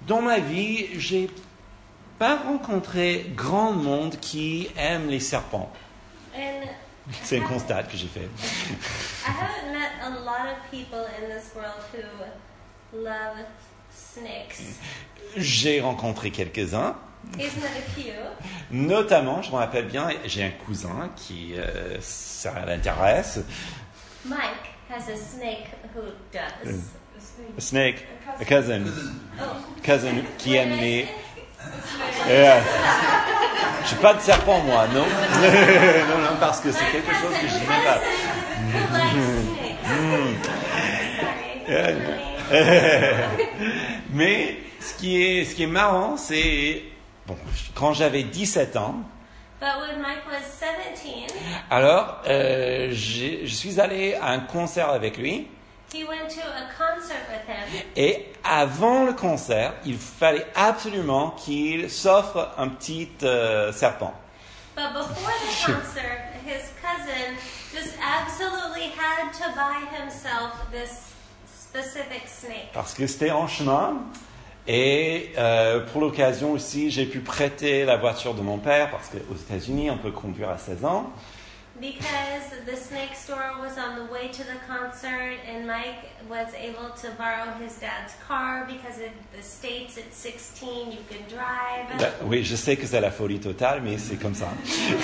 dans ma vie, j'ai pas rencontré grand monde qui aime les serpents. And C'est un constat que j'ai fait. I haven't met a lot of people in this world who love snakes. J'ai rencontré quelques-uns. He's met a few. Notamment, je me rappelle bien, j'ai un cousin qui ça l'intéresse. Mike has a snake who does. A snake, a cousin, Oh, cousin qui what aime did I les. say? J'ai pas de serpent moi, non. Non, parce que c'est My quelque chose que je cousin, dis même pas. who likes snakes. Sorry. Mais ce qui est marrant, c'est bon, quand j'avais 17 ans, But when Mike was 17, alors je suis allé à un concert avec lui. he went to a concert with him. Et avant le concert, il fallait absolument qu'il s'offre un petit serpent. But before the concert, his cousin just absolutely had to buy himself this specific snake. Parce que c'était en chemin. Et pour l'occasion aussi, j'ai pu prêter la voiture de mon père, parce qu'aux États-Unis, on peut conduire à 16 ans. Because the snake store was on the way to the concert, and Mike was able to borrow his dad's car because in the States at 16 you can drive. Là, oui, je sais que c'est la folie totale, mais c'est comme ça.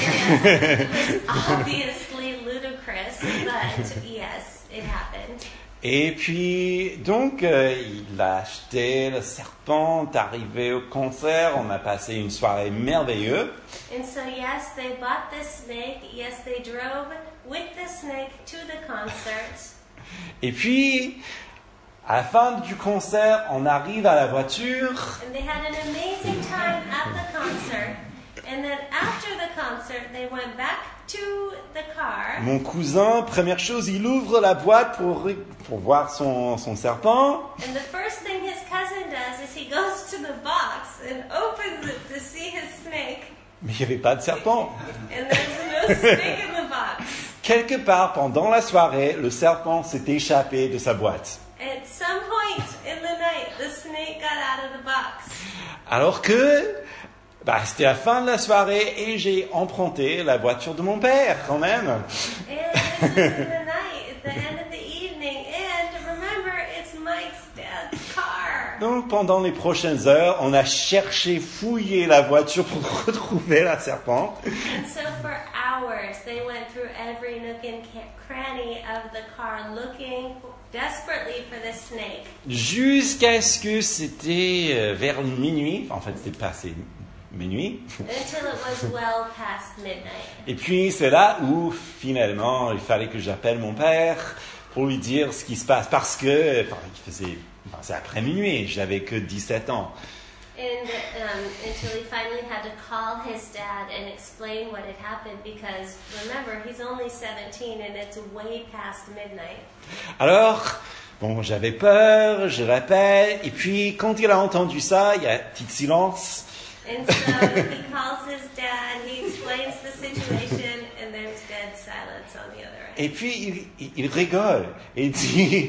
It was obviously ludicrous, but yes, it happened. Et puis, donc, il a acheté le serpent, est arrivé au concert, on a passé une soirée merveilleuse. And so yes, they bought this snake. Yes, they drove with the snake to the concert. Et puis, à la fin du concert, on arrive à la voiture. And they had an amazing time at the concert. And then after the concert, they went back to the car. Mon cousin, première chose, il ouvre la boîte pour voir son serpent. And the first thing his cousin does is he goes to the box and opens it to see his snake. Mais il n'y avait pas de serpent. And there's no snake in the box. Quelque part pendant la soirée, le serpent s'est échappé de sa boîte. At some point in the night, the snake got out of the box. Alors que, c'était la fin de la soirée et j'ai emprunté la voiture de mon père quand même. And this was in the night, at the end of the evening. And remember, it's Mike's dad's car. Donc pendant les prochaines heures, on a cherché, fouillé la voiture pour retrouver la serpent. And so for hours, they went through every nook and cranny of the car looking desperately for the snake. Jusqu'à ce que c'était vers minuit, en fait c'était passé minuit. Until it was well past midnight. Et puis c'est là où finalement il fallait que j'appelle mon père pour lui dire ce qui se passe parce que c'est après minuit, j'avais que 17 ans. And until he finally had to call his dad and explain what had happened because remember, he's only 17 and it's way past midnight. Alors, j'avais peur, je l'appelle, et puis quand il a entendu ça, il y a un petit silence. And so he calls his dad, he explains the situation, and there's dead silence on the other end. Et puis il rigole et dit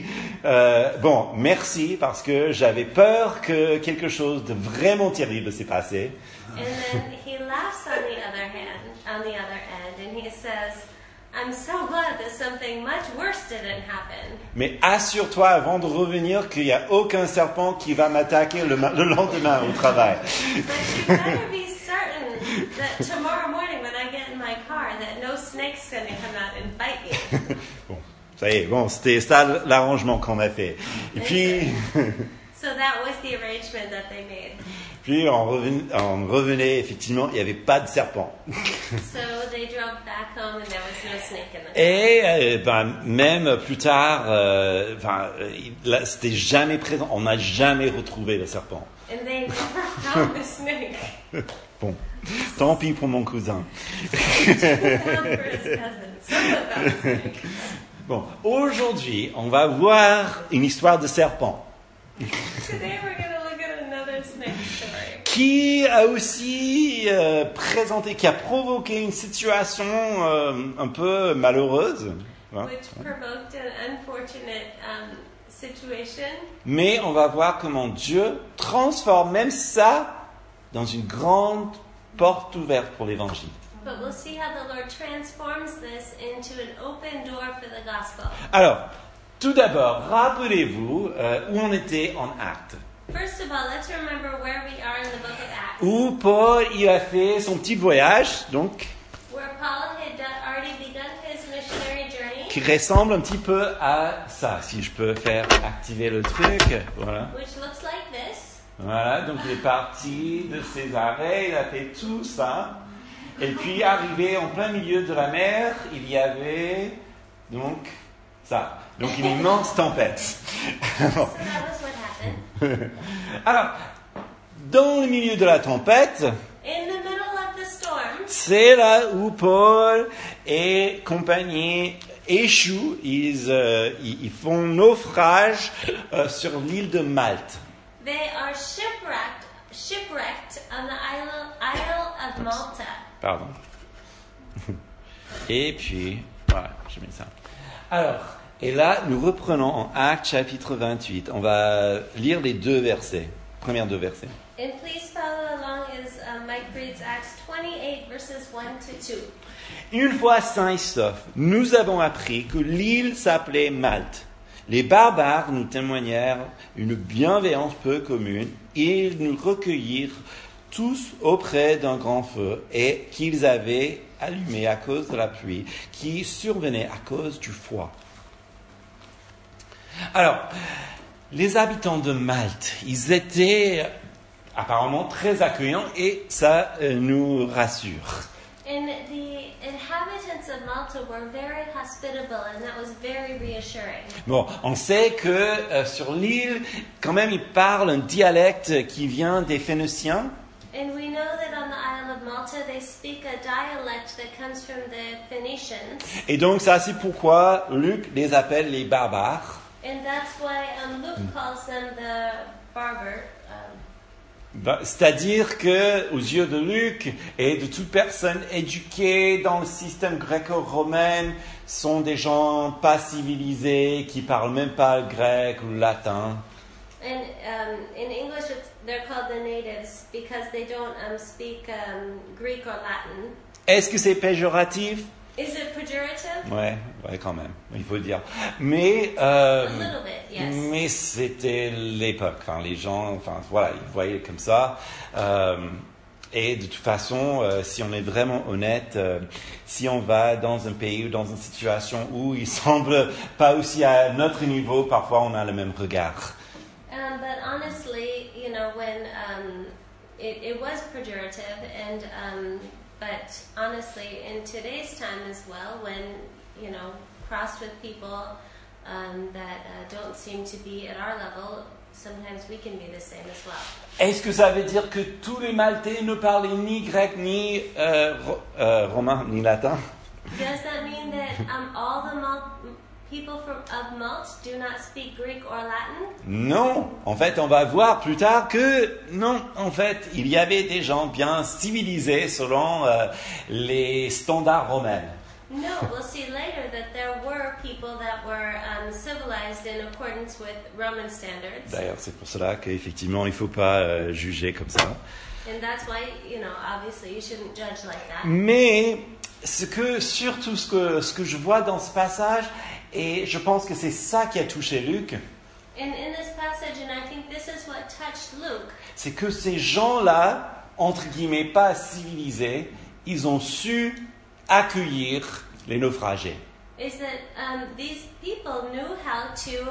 merci parce que j'avais peur que quelque chose de vraiment terrible s'est passé. And then he laughs on the other end, and he says, I'm so glad that something much worse didn't happen. Mais assure-toi avant de revenir qu'il n'y a aucun serpent qui va m'attaquer le lendemain au travail. But you better be certain that tomorrow morning when I get in my car that no snake's going to come out and bite you. Ça y est, c'était ça l'arrangement qu'on a fait. Et puis, So that was the arrangement that they made. Puis on revenait, effectivement, il n'y avait pas de serpent. So they drove back home and there was no snake in the car. Et même plus tard, c'était jamais présent. On n'a jamais retrouvé le serpent. And they never found the snake. Bon, tant pis pour mon cousin. Found for his cousin. Someone found the snake. Bon, aujourd'hui, on va voir une histoire de serpent. Today we're going to look at another snake story. Qui a aussi qui a provoqué une situation un peu malheureuse. Which provoked an unfortunate situation. Mais on va voir comment Dieu transforme même ça dans une grande porte ouverte pour l'évangile. But we'll see how the Lord transforms this into an open door for the gospel. Alors, tout d'abord, rappelez-vous où on était en Actes. First of all, let's remember where we are in the book of Acts, Où Paul il a fait son petit voyage, donc, where Paul had already begun his missionary journey, qui ressemble un petit peu à ça, si je peux faire activer le truc. Voilà. which looks like this. Voilà, donc il est parti de Césarée, il a fait tout ça. Et puis, arrivé en plein milieu de la mer, il y avait donc ça. Donc une immense tempête. So that was what happened. Alors, dans le milieu de la tempête, In the middle of the storm, c'est là où Paul et compagnie échouent. Ils font naufrage sur l'île de Malte. they are shipwrecked on the Isle of Malta. Pardon. Et puis, voilà, je mets ça. Alors, et là, nous reprenons en Actes chapitre 28. On va lire les deux versets, premiers deux versets. And please follow along as Mike reads Acts 28 verses 1 to 2. Une fois sains et saufs, nous avons appris que l'île s'appelait Malte. Les barbares nous témoignèrent une bienveillance peu commune. Ils nous recueillirent tous auprès d'un grand feu et qu'ils avaient allumé à cause de la pluie qui survenait à cause du froid. Alors, les habitants de Malte, ils étaient apparemment très accueillants et ça nous rassure. And the inhabitants of Malta were very hospitable, and that was very reassuring. Bon, on sait que sur l'île, quand même, ils parlent un dialecte qui vient des Phéniciens. And we know that on the Isle of Malta they speak a dialect that comes from the Phoenicians. Et donc, ça, c'est pourquoi Luc les appelle les barbares. And that's why Luke calls them the barbar. C'est-à-dire que, aux yeux de Luc et de toute personne éduquée dans le système gréco-romain, sont des gens pas civilisés, qui parlent même pas le grec ou le latin. And in English, they're called the natives because they don't speak Greek or Latin. Est-ce que c'est péjoratif? Is it pejorative? Ouais, quand même, il faut le dire. Mais, A little bit, yes. mais c'était l'époque. Enfin, les gens, voilà, ils voyaient comme ça. Et de toute façon, si on est vraiment honnête, si on va dans un pays ou dans une situation où ils semblent pas aussi à notre niveau, parfois on a le même regard. But honestly, you know, when it was pejorative, and but honestly, in today's time as well, when you know, crossed with people that don't seem to be at our level, sometimes we can be the same as well. Est-ce que ça veut dire que tous les Maltais ne parlaient ni grec, ni romain, ni latin? Does that mean that all the people of Malta do not speak Greek or Latin? Non, en fait, on va voir plus tard que non, en fait, il y avait des gens bien civilisés selon les standards romains. No, we'll see later that there were people that were civilized in accordance with Roman standards. D'ailleurs, c'est pour cela qu'effectivement, il ne faut pas juger comme ça. And that's why, you know, obviously you shouldn't judge like that. Mais surtout ce que je vois dans ce passage, et je pense que c'est ça qui a touché Luc, And in this passage, and I think this is what touched Luke, c'est que ces gens-là, entre guillemets, pas civilisés, ils ont su accueillir les naufragés. is that these people knew how to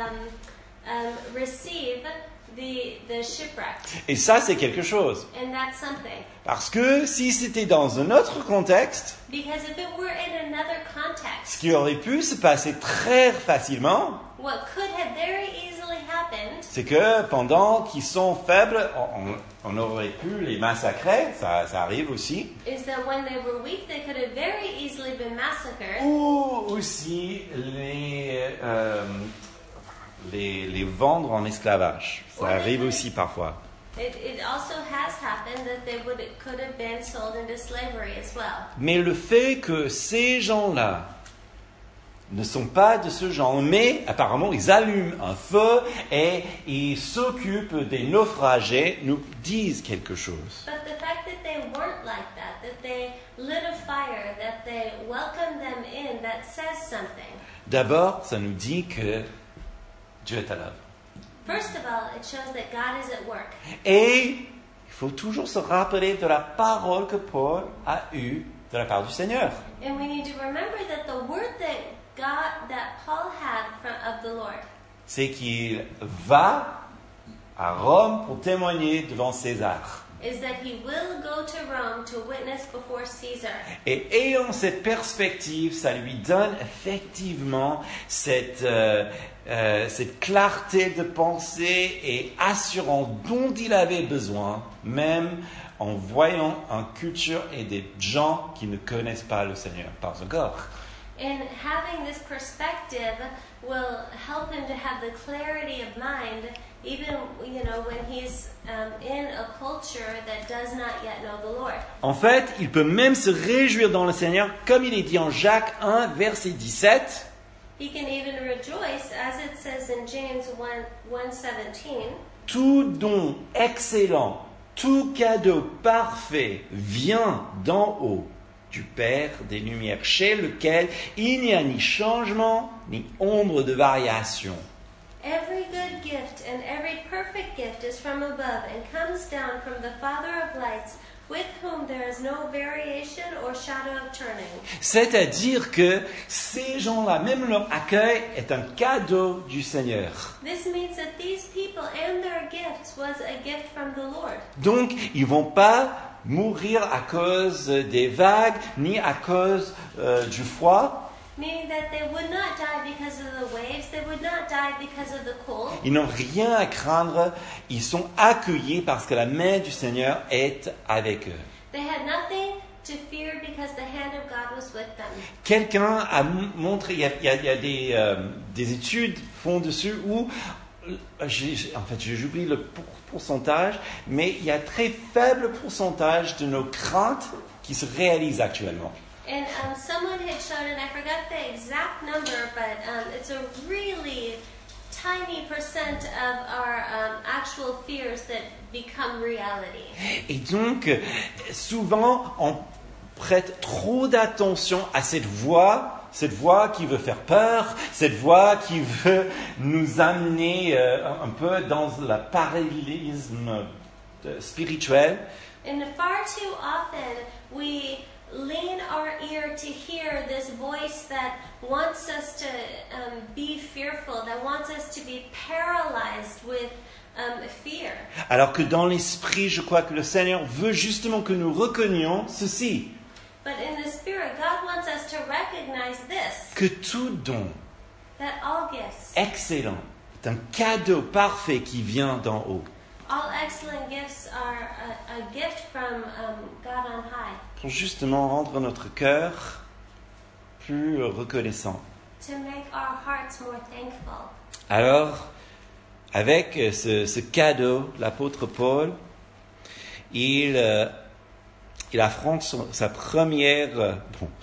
receive the shipwrecked. Et ça, c'est quelque chose. And that's something. Parce que si c'était dans un autre contexte, Because if it were in another ce context, qui aurait pu se passer très facilement, what could have very easily happened c'est que pendant qu'ils sont faibles, on aurait pu les massacrer, ça arrive aussi, is that when they were weak, they could have very easily been massacred, ou aussi les vendre en esclavage. Ça arrive aussi parfois. It also has happened that they could have been sold into slavery as well. Mais le fait que ces gens-là ne sont pas de ce genre, mais apparemment ils allument un feu et ils s'occupent des naufragés, nous disent quelque chose. But the fact that they weren't like that they lit a fire, that they welcomed them in, that says something. D'abord, ça nous dit que Dieu est à l'œuvre. First of all, it shows that God is at work. Et il faut toujours se rappeler de la parole que Paul a eue de la part du Seigneur. And we need to remember that the word that Paul had of the Lord, C'est qu'il va à Rome pour témoigner devant César. is that he will go to Rome to witness before Caesar. Et ayant cette perspective, ça lui donne effectivement cette clarté de pensée et assurance dont il avait besoin, même en voyant une culture et des gens qui ne connaissent pas le Seigneur, pas encore. And having this perspective will help him to have the clarity of mind, even when he's in a culture that does not yet know the Lord. En fait, il peut même se réjouir dans le Seigneur, comme il est dit en Jacques 1, verset 17. He can even rejoice, as it says in James 1:17. Tout don excellent, tout cadeau parfait vient d'en haut, du Père des Lumières, chez lequel il n'y a ni changement, ni ombre de variation. Every good gift and every perfect gift is from above and comes down from the Father of lights, with whom there is no variation or shadow of turning. C'est-à-dire que ces gens-là, même leur accueil est un cadeau du Seigneur. This means that these people and their gifts was a gift from the Lord. Donc, ils ne vont pas mourir à cause des vagues, ni à cause du froid. Meaning that they would not die because of the waves, they would not die because of the cold. Ils n'ont rien à craindre, ils sont accueillis parce que la main du Seigneur est avec eux. They had nothing to fear because the hand of God was with them. Quelqu'un a montré, il y a des études font dessus où, j'oublie le pourcentage, mais il y a très faible pourcentage de nos craintes qui se réalisent actuellement. And someone had shown, and I forgot the exact number, but it's a really tiny percent of our actual fears that become reality. Et donc, souvent, on prête trop d'attention à cette voix qui veut faire peur, cette voix qui veut nous amener un peu dans le parallélisme spirituel. And far too often, we lean our ear to hear this voice that wants us to be fearful, that wants us to be paralyzed with fear. Alors que dans l'esprit, je crois que le Seigneur veut justement que nous reconnions ceci. But in the spirit, God wants us to recognize this, Que tout don that all gifts, excellent est un cadeau parfait qui vient d'en haut. all excellent gifts are a gift from God on high, Pour justement rendre notre cœur plus reconnaissant. to make our hearts more thankful. Alors, avec ce cadeau, l'apôtre Paul, il affronte sa première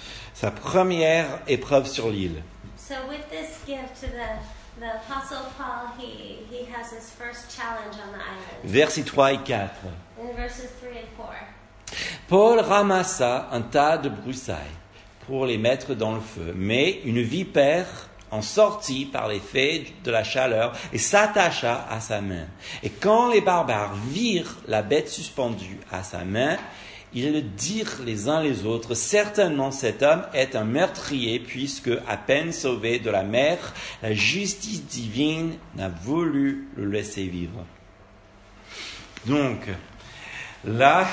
épreuve sur l'île. So with this gift to the Apostle Paul, he has his first challenge on the island. Versets 3 et 4. In verses 3 and 4. Paul ramassa un tas de broussailles pour les mettre dans le feu, mais une vipère en sortit par l'effet de la chaleur et s'attacha à sa main. Et quand les barbares virent la bête suspendue à sa main, ils dirent les uns les autres, « Certainement cet homme est un meurtrier, puisque, à peine sauvé de la mer, la justice divine n'a voulu le laisser vivre. » Donc, là,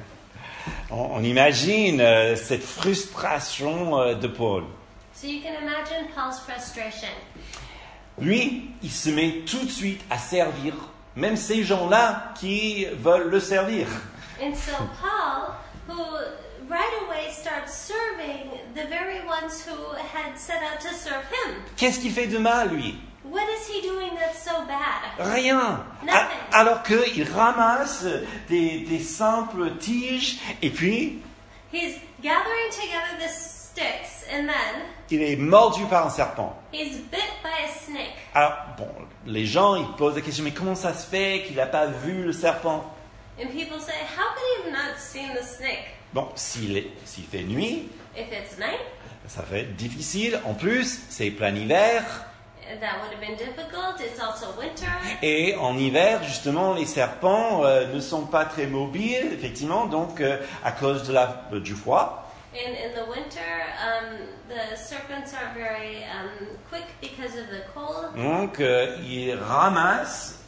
on imagine cette frustration de Paul. So you can imagine Paul's frustration. Lui, il se met tout de suite à servir, même ces gens-là qui veulent le servir. And so Paul, who right away starts serving the very ones who had set out to serve him. Qu'est-ce qu'il fait de mal, lui? What is he doing that's so bad? Rien. Nothing. Alors qu'il ramasse des simples tiges et puis He's gathering together the sticks, and then il est mordu par un serpent. he's bit by a snake. Alors, bon, les gens, ils posent la question, mais comment ça se fait qu'il n'a pas vu le serpent? And people say, how could he have not seen the snake? Bon, s'il fait nuit, If it's night, ça va être difficile. En plus, c'est plein hiver. that would have been difficult. It's also winter. Et en hiver, justement, les serpents ne sont pas très mobiles, effectivement, donc à cause du froid. And in the winter, the serpents are very quick because of the cold. Donc, ils ramassent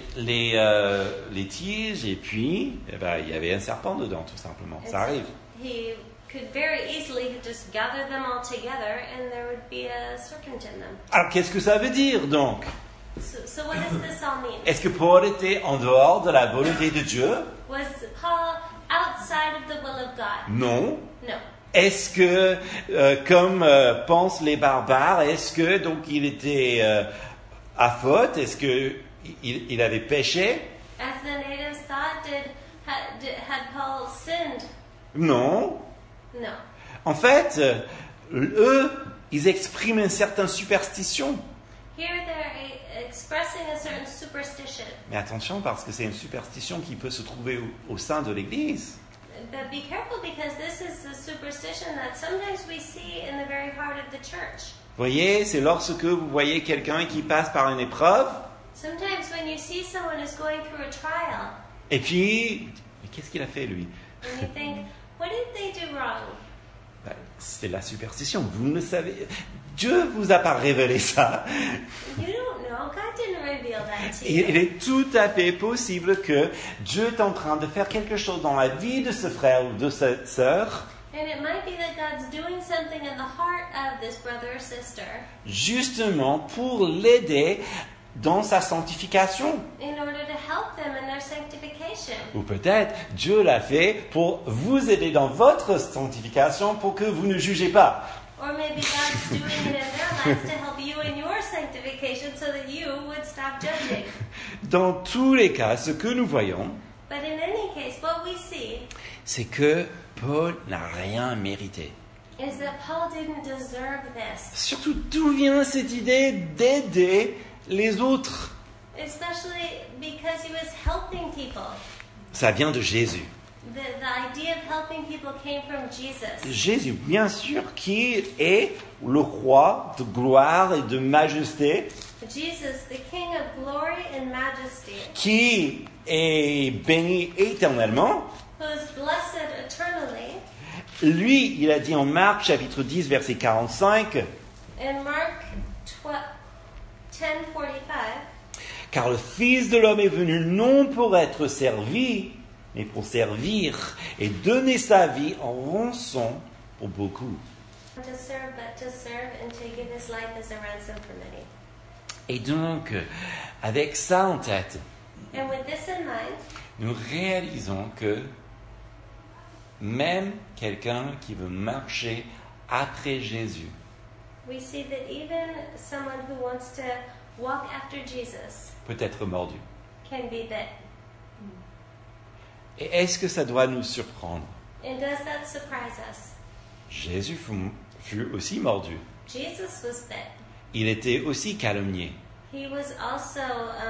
les tiges et puis il y avait un serpent dedans, tout simplement. And Ça arrive. He could very easily just gather them all together and there would be a serpent in them. Alors, qu'est-ce que ça veut dire, donc? So what does this all mean? Est-ce que Paul était en dehors de la volonté de Dieu? Was Paul outside of the will of God? Non. No. Est-ce que, comme pensent les barbares, est-ce que donc il était à faute? Est-ce que il avait péché? As the natives thought, had Paul sinned? Non. No. En fait, eux, ils expriment une certaine superstition. Here they're expressing a certain superstition. Mais attention, parce que c'est une superstition qui peut se trouver au sein de l'Église. But be careful because this is a superstition that sometimes we see in the very heart of the church. Vous voyez, c'est lorsque vous voyez quelqu'un qui passe par une épreuve, Sometimes when you see someone who's going through a trial, et puis, mais qu'est-ce qu'il a fait lui? and you think, what did they do wrong? Ben, c'est la superstition. Vous ne savez. Dieu vous a pas révélé ça. You don't know. God didn't reveal that to Il you. est tout à fait possible que Dieu est en train de faire quelque chose dans la vie de ce frère ou de cette sœur, And it might be that God's doing something in the heart of this brother or sister justement pour l'aider dans sa sanctification. in order to help them in their sanctification. Ou peut-être Dieu l'a fait pour vous aider dans votre sanctification pour que vous ne jugez pas. Or maybe God's doing it in their lives to help you in your sanctification so that you would stop judging. Dans tous les cas, ce que nous voyons, But in any case, what we see c'est que Paul n'a rien mérité. is that Paul didn't deserve this. Surtout, d'où vient cette idée d'aider les autres? Especially because he was helping people. Ça vient de Jésus. The idea of helping people came from Jesus. Jésus, bien sûr, qui est le roi de gloire et de majesté, Jesus, the King of glory and majesty, qui est béni éternellement. who is blessed eternally. Lui, il a dit en Marc chapitre 10, verset 45, In Mark 10:45, car le Fils de l'homme est venu non pour être servi, mais pour servir et donner sa vie en rançon pour beaucoup. to serve, but to serve and to give his life as a ransom for many. Et donc, avec ça en tête, And with this in mind, nous réalisons que même quelqu'un qui veut marcher après Jésus we see that even someone who wants to walk after Jesus peut être mordu. can be bit. Et est-ce que ça doit nous surprendre? And does that surprise us? Jésus fut aussi mordu. Jesus was bit. Il était aussi calomnié. He was also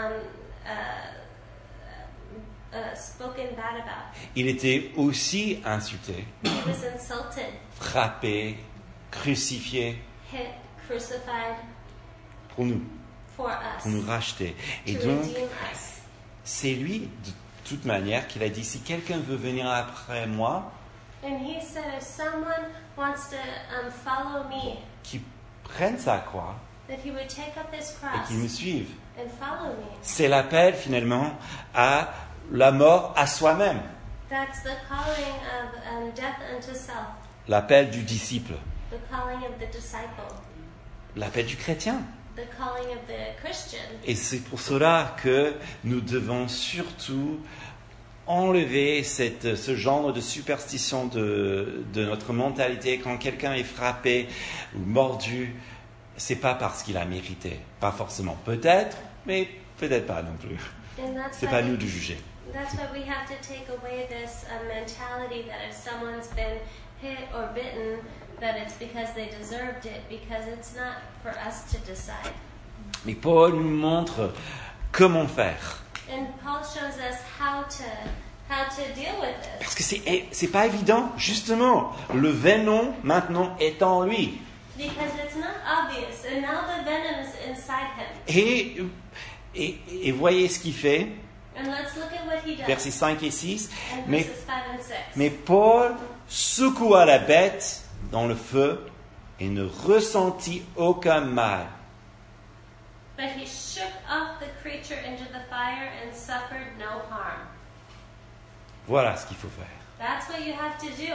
spoken bad about. Il était aussi insulté, He was insulted, frappé, crucifié hit, crucified pour nous for us, racheter. Et to donc, redeem us. c'est lui, de toute manière, qu'il a dit, si quelqu'un veut venir après moi, And he said, if someone wants to follow me, qu'il prenne sa croix that he would take up his et cross qu'il me suive. and follow me. C'est l'appel, finalement, à la mort à soi-même. That's the calling of death unto self, L'appel du disciple. the calling of the disciple, L'appel du chrétien. the calling of the Christian. Et c'est pour cela que nous devons surtout enlever ce genre de superstition de notre mentalité. Quand quelqu'un est frappé ou mordu, c'est pas parce qu'il a mérité. Pas forcément. Peut-être, mais peut-être pas non plus. And that's C'est why pas à nous de juger. That's why we have to take away this mentality that if someone's been hit or bitten, that it's because they deserved it, because it's not for us to decide. Mais Paul nous montre comment faire. And Paul shows us how to deal with this. Parce que c'est pas évident, justement. Le venin maintenant est en lui. Because it's not obvious, and now the venom's inside him. Et voyez ce qu'il fait, And let's look at what he does. versets 5 et 6. And Mais, verses 5 and 6. mais Paul secoua la bête dans le feu et ne ressentit aucun mal. But he shook off the creature into the fire and suffered no harm. Voilà ce qu'il faut faire. That's what you have to do.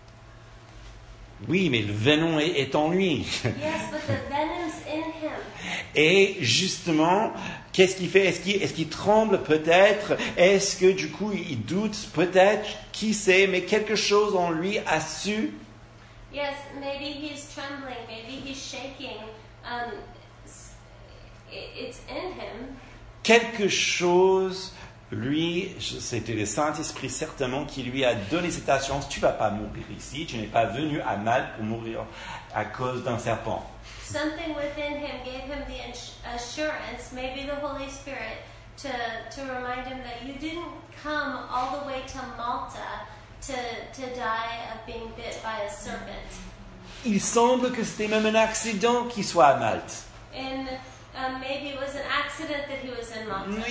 Oui, mais le venin est en lui. Yes, but the venom's in him. Et justement, qu'est-ce qu'il fait? Est-ce qu'il tremble peut-être? Est-ce que du coup il doute peut-être? Qui sait? Mais quelque chose en lui a su. Yes, maybe he's trembling, maybe he's shaking. It's in him. Quelque chose, lui, c'était le Saint-Esprit certainement qui lui a donné cette assurance. Tu vas pas mourir ici, tu n'es pas venu à mal pour mourir à cause d'un serpent. Something within him gave him the assurance, maybe the Holy Spirit, to remind him that you didn't come all the way to Malta to die of being bit by a serpent. Il semble que c'était même un accident qu'il soit à Malte. And maybe it was an accident that he was in Malta.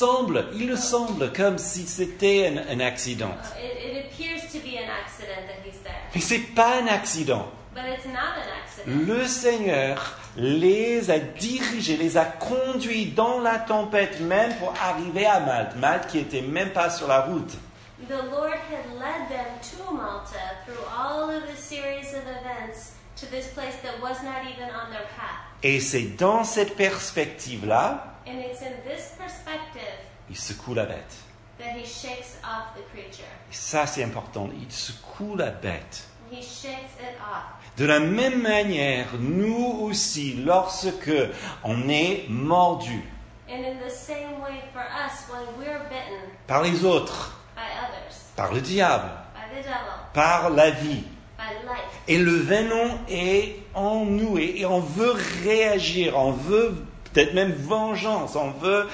Il le semble, comme si c'était un accident. It appears to be an accident that he's there. Mais c'est pas un accident. But it's not an accident. Le Seigneur les a dirigés, les a conduits dans la tempête même pour arriver à Malte. Malte qui était même pas sur la route. The Lord had led them to Malta through all of the series of events to this place that was not even on their path. Et c'est dans cette perspective-là, And it's in this perspective il secoue la bête. that he shakes off the creature. Et ça, c'est important. Il secoue la bête. He shakes it off. De la même manière, nous aussi, lorsque on est mordu And in the same way for us, when we're bitten par les autres, by others, par le diable, by the devil, par la vie, by life, et le venin est en nous et on veut réagir, on veut peut-être même vengeance, on veut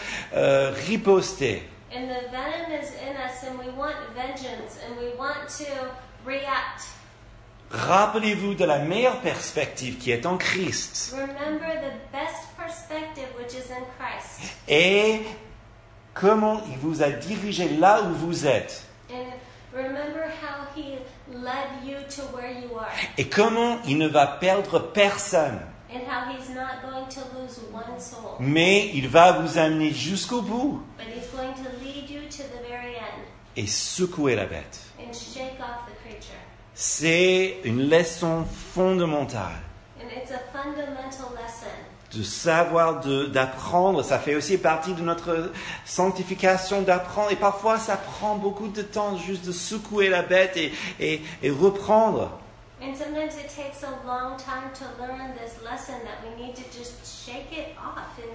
riposter. and the venom is in us, and we want vengeance, and we want to react. Rappelez-vous de la meilleure perspective qui est en Christ. Remember the best perspective, which is in Christ. Et comment il vous a dirigé là où vous êtes. And remember how he led you to where you are. Et comment il ne va perdre personne. And how he's not going to lose one soul. Mais il va vous amener jusqu'au bout. But he's going to lead you to the very end. Et secouer la bête. And shake off the creature. C'est une leçon fondamentale. And it's a fundamental lesson. De savoir, d'apprendre, ça fait aussi partie de notre sanctification d'apprendre. Et parfois, ça prend beaucoup de temps juste de secouer la bête et reprendre. And sometimes it takes a long time to learn this lesson that we need to just shake it off and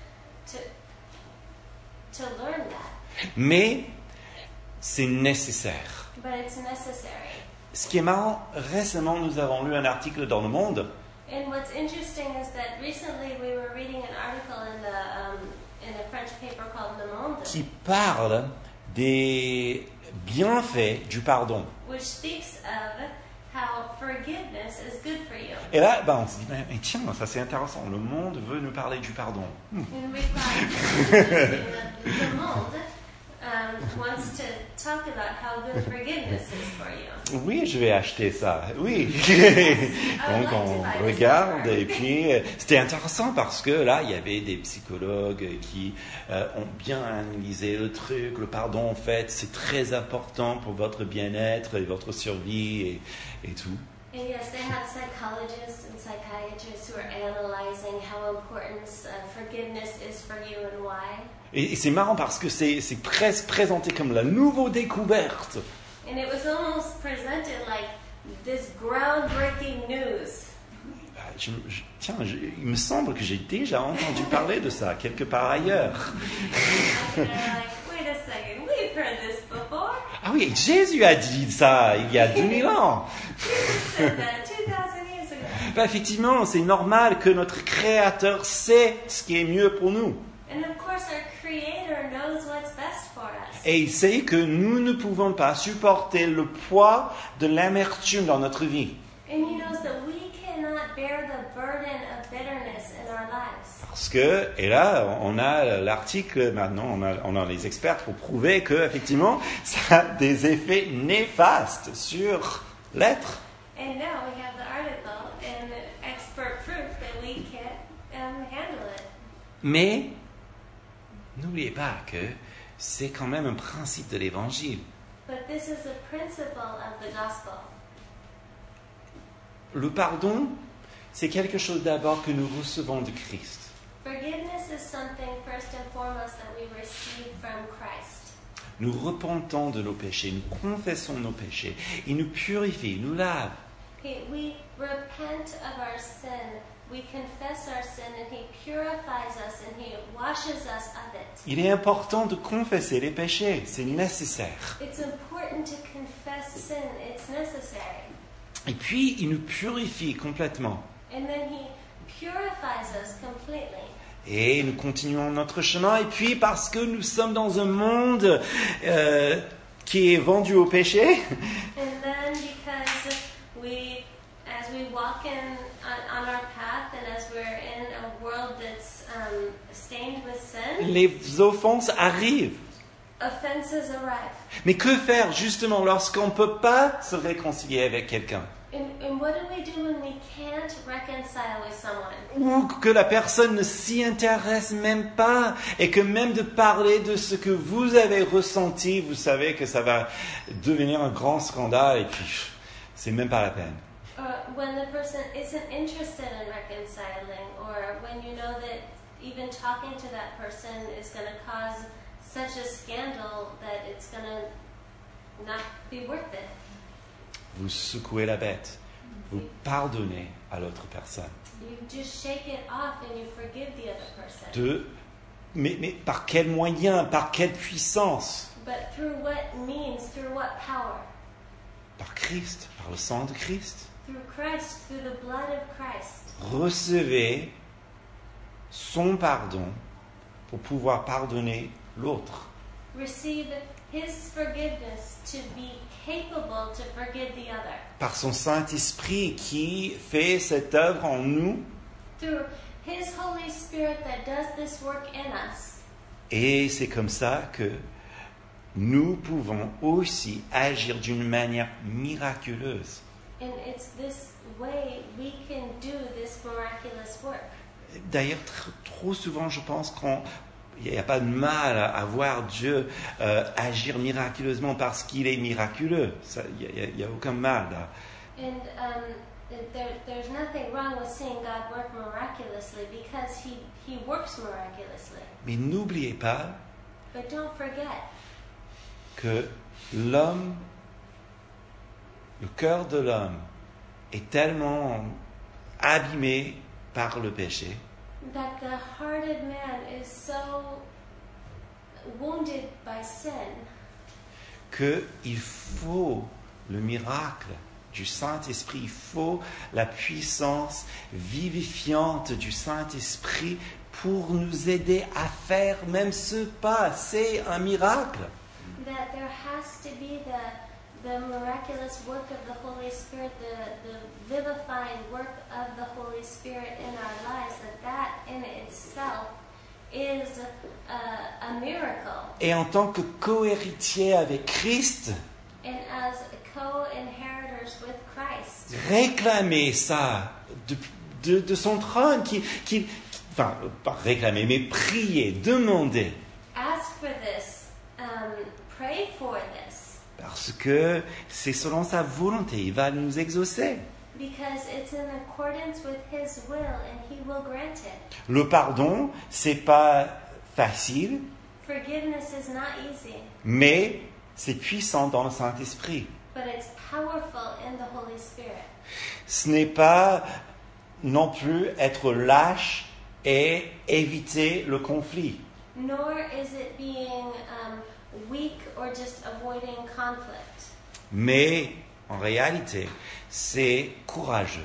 to learn that. Mais c'est nécessaire. But it's necessary. Ce qui est marrant, récemment, nous avons lu un article dans Le Monde And what's interesting is that recently we were reading an article in a French paper called Le Monde, qui parle des bienfaits du pardon. which speaks of how forgiveness is good for you. Et là, on se dit, mais tiens, ça c'est intéressant, Le Monde veut nous parler du pardon. And we thought Le Monde wants to talk about how good forgiveness is for you. Oui, je vais acheter ça, oui. Donc on regarde et puis c'était intéressant parce que là, il y avait des psychologues qui ont bien analysé le truc, le pardon en fait, c'est très important pour votre bien-être et votre survie et tout. And yes, they have psychologists and psychiatrists who are analyzing how important forgiveness is for you and why. Et c'est marrant parce que c'est presque présenté comme la nouvelle découverte. And it was almost presented like this groundbreaking news. Il me semble que j'ai déjà entendu parler de ça quelque part ailleurs. And they're like, wait a second, we've heard this before. Ah oui, Jésus a dit ça il y a 2000 ans. Jesus said that 2,000 Ben, effectivement, c'est normal que notre Créateur sait ce qui est mieux pour nous. And of course, our Creator knows what's best for us. Et il sait que nous ne pouvons pas supporter le poids de l'amertume dans notre vie. And He knows that we cannot bear the burden of bitterness in our lives. Parce que, et là, on a l'article, maintenant, on a les experts pour prouver que, effectivement, ça a des effets néfastes sur l'être. And now we have the article and the expert proof that we can't handle it. Mais, n'oubliez pas que c'est quand même un principe de l'Évangile. But this is a principle of the gospel. Le pardon, c'est quelque chose d'abord que nous recevons de Christ. Forgiveness is something first and foremost that we receive from Christ. Nous repentons de nos péchés, nous confessons nos péchés. Il nous purifie, il nous lave. We repent of our sin, we confess our sin, and He purifies us and He washes us of it. Il est important de confesser les péchés, c'est nécessaire. It's important to confess sin, it's necessary. Et puis, il nous purifie complètement. And then He purifies us completely. Et nous continuons notre chemin. Et puis, parce que nous sommes dans un monde qui est vendu au péché, And then because as we walk on our path and as we're in a world that's stained with sin, les offenses arrivent. offenses arrive. Mais que faire justement lorsqu'on ne peut pas se réconcilier avec quelqu'un? And what do we do when we can't reconcile with someone? Ou que la personne ne s'y intéresse même pas et que même de parler de ce que vous avez ressenti, vous savez que ça va devenir un grand scandale et puis c'est même pas la peine. When the person isn't interested in reconciling, or when you know that even talking to that person is going to cause such a scandal that it's going to not be worth it. Vous secouez la bête, vous pardonnez à l'autre personne. You just shake it off and you forgive the other person. Mais par quel moyen, par quelle puissance? But through what means, through what power? Par Christ, par le sang de Christ. Through Christ, through the blood of Christ. Recevez son pardon pour pouvoir pardonner l'autre. Receive His forgiveness to be capable to forgive the other. Par son Saint-Esprit qui fait cette œuvre en nous. Through His Holy Spirit that does this work in us. Et c'est comme ça que nous pouvons aussi agir d'une manière miraculeuse. And it's this way we can do this miraculous work. D'ailleurs, trop souvent, je pense qu'il n'y a pas de mal à voir Dieu agir miraculeusement parce qu'il est miraculeux. Il n'y a aucun mal là. And there's nothing wrong with seeing God work miraculously because He works miraculously. Mais n'oubliez pas But don't forget que l'homme, le cœur de l'homme est tellement abîmé par le péché that the hearted man is so wounded by sin qu'il faut le miracle du Saint-Esprit, il faut la puissance vivifiante du Saint-Esprit pour nous aider à faire même ce pas. C'est un miracle. that there has to be the miraculous work of the Holy Spirit, the vivifying work of the Holy Spirit in our lives, that in itself is a miracle. Et en tant que co-héritier avec Christ, And as co-inheritors with Christ, réclamer ça de son trône, enfin, pas réclamer, mais prier, demander. ask for this, pray for this, Parce que c'est selon sa volonté, il va nous exaucer. because it's in accordance with His will and He will grant it. Le pardon, c'est pas facile, Forgiveness is not easy, mais c'est puissant dans le Saint-Esprit. but it's powerful in the Holy Spirit. Ce n'est pas non plus être lâche et éviter le conflit. Nor is it being weak or just avoiding conflict. Mais en réalité, c'est courageux.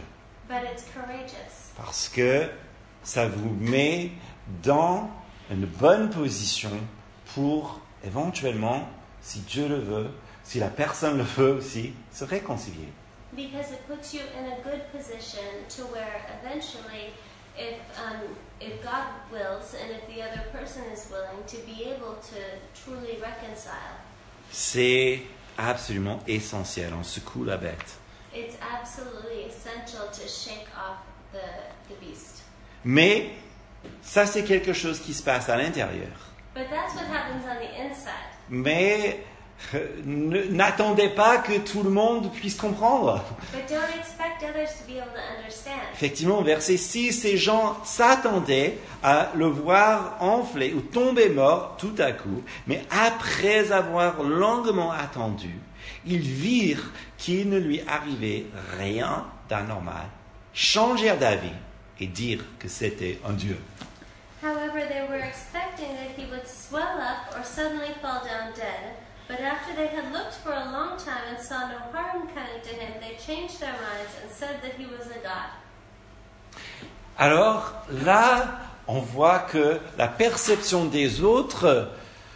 but it's courageous. Parce que ça vous met dans une bonne position pour éventuellement, si Dieu le veut, si la personne le veut aussi, se réconcilier. Because it puts you in a good position to where eventually, if God wills and if the other person is willing, to be able to truly reconcile. C'est absolument essentiel. On secoue la bête. It's absolutely essential to shake off the beast. Mais ça, c'est quelque chose qui se passe à l'intérieur. But that's what happens on the inside. Mais n'attendez pas que tout le monde puisse comprendre. But don't expect others to be able to understand. Effectivement, verset 6, ces gens s'attendaient à le voir enfler ou tomber mort tout à coup, mais après avoir longuement attendu, ils virent qu'il ne lui arrivait rien d'anormal, changèrent d'avis et dirent que c'était un Dieu. However, they were expecting that he would swell up or suddenly fall down dead. But after they had looked for a long time and saw no harm coming to him, they changed their minds and said that he was a god. Alors là, on voit que la perception des autres,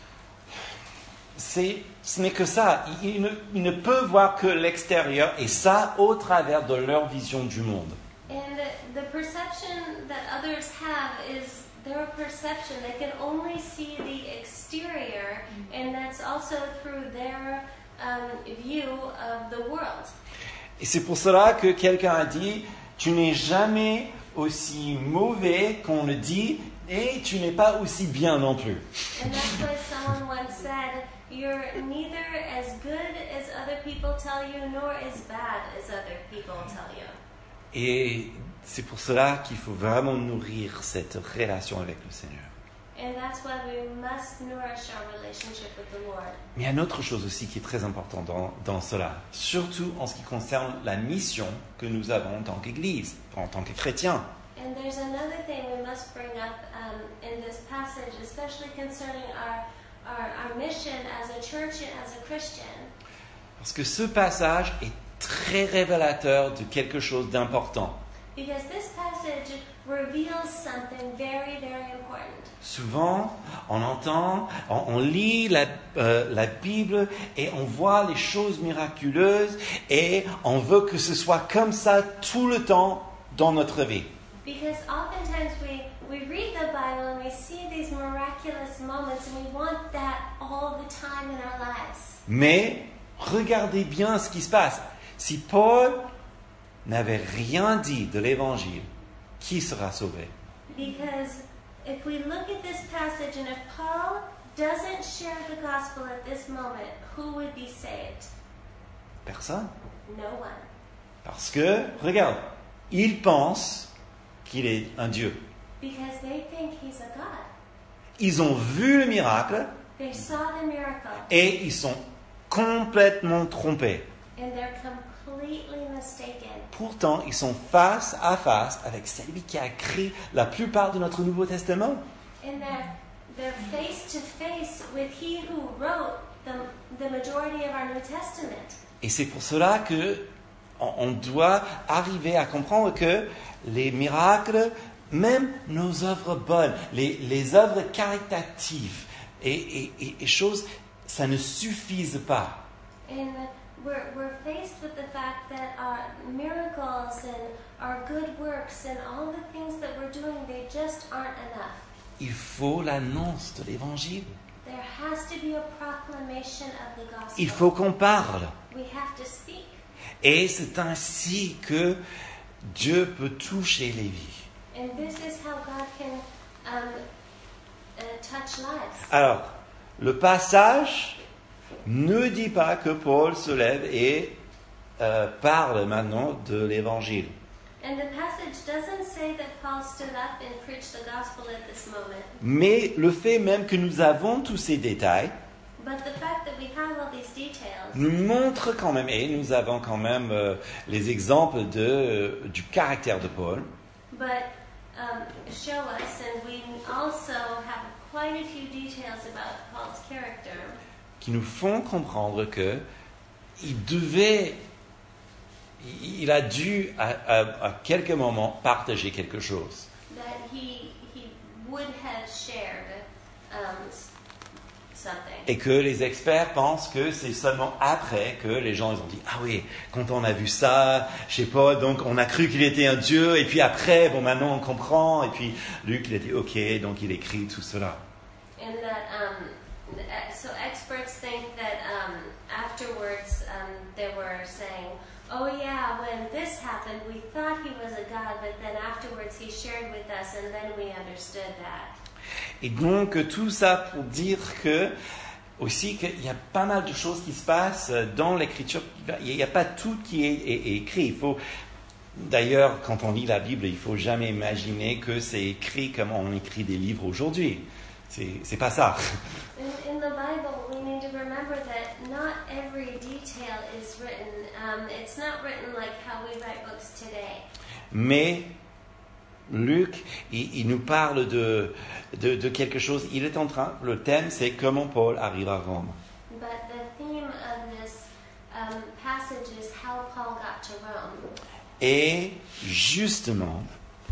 ce n'est que ça. Ils ne peuvent voir que l'extérieur et ça au travers de leur vision du monde. And the perception that others have is their perception. They can only see the exterior, and that's also through their view of the world. Et c'est pour cela que quelqu'un a dit, tu n'es jamais aussi mauvais qu'on le dit, et tu n'es pas aussi bien non plus. And that's why someone once said, you're neither as good as other people tell you, nor as bad as other people tell you. Et c'est pour cela qu'il faut vraiment nourrir cette relation avec le Seigneur. And that's why we must nourish our relationship with the Lord. Mais il y a une autre chose aussi qui est très importante dans cela, surtout en ce qui concerne la mission que nous avons en tant qu'Église, en tant que chrétiens. And there's another thing we must bring up in this passage, especially concerning our mission as a church and as a Christian. Parce que ce passage est très révélateur de quelque chose d'important. Because this passage reveals something very, very important. Souvent, on lit la Bible et on voit les choses miraculeuses et on veut que ce soit comme ça tout le temps dans notre vie. Because oftentimes we read the Bible and we see these miraculous moments and we want that all the time in our lives. Mais regardez bien ce qui se passe. Si Paul n'avait rien dit de l'Évangile, qui sera sauvé? Because if we look at this passage and if Paul doesn't share the gospel at this moment, who would be saved? Personne. No one. Parce que, regarde, il pense qu'il est un Dieu. Because they think he's a God. Ils ont vu le miracle They saw the miracle et ils sont complètement trompés. and they're completely mistaken. Pourtant, ils sont face à face avec celui qui a écrit la plupart de notre Nouveau Testament. And they're face to face with he who wrote the majority of our New Testament. Et c'est pour cela que on doit arriver à comprendre que les miracles, même nos œuvres bonnes, les œuvres caritatives et choses, ça ne suffisent pas. And we're faced with the fact that our miracles and our good works and all the things that we're doing, they just aren't enough. Il faut l'annonce de l'Évangile. There has to be a proclamation of the gospel. Il faut qu'on parle. We have to speak. Et c'est ainsi que Dieu peut toucher les vies. And this is how God can touch lives. Alors, le passage ne dit pas que Paul se lève et parle maintenant de l'Évangile. And the passage doesn't say that Paul stood up and preached the gospel at this moment. Mais le fait même que nous avons tous ces détails But the fact that we have all these details nous montre quand même, et nous avons quand même les exemples du caractère de Paul, but show us, and we also have quite a few details about Paul's character, qui nous font comprendre que il devait il a dû à quelques moments partager quelque chose. that he would have shared something. Et que les experts pensent que c'est seulement après que les gens ils ont dit « Ah oui, quand on a vu ça, je sais pas, donc on a cru qu'il était un Dieu, et puis après, bon maintenant on comprend. » Et puis Luc il a dit « Ok, donc il écrit tout cela. » And that, so experts think that afterwards they were saying, oh yeah, when this happened, we thought he was a god, but then afterwards he shared with us, and then we understood that. Et donc tout ça pour dire que aussi qu'il y a pas mal de choses qui se passent dans l'écriture. Il n'y a pas tout qui est écrit. Il faut, d'ailleurs, quand on lit la Bible, il ne faut jamais imaginer que c'est écrit comme on écrit des livres aujourd'hui. C'est pas ça. In the Bible, we need to remember that not every detail is written. It's not written like how we write books today. Mais Luc, il nous parle de quelque chose. Il est en train. Le thème, c'est comment Paul arrive à Rome. But the theme of this passage is how Paul got to Rome. Et justement,